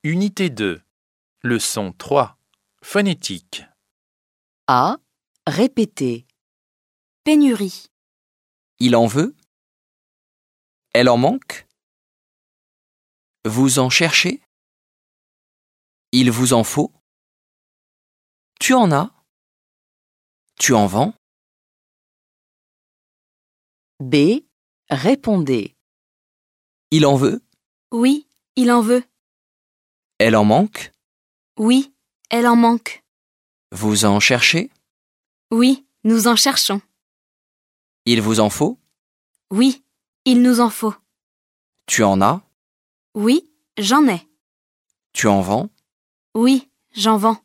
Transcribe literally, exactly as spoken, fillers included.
Unité deux. Leçon trois. Phonétique. A. Répéter. Pénurie. Il en veut? Elle en manque? Vous en cherchez? Il vous en faut? Tu en as? Tu en vends? B. Répondez. Il en veut? Oui, il en veut. Elle en manque? Oui, elle en manque. Vous en cherchez? Oui, nous en cherchons. Il vous en faut? Oui, il nous en faut. Tu en as? Oui, j'en ai. Tu en vends? Oui, j'en vends.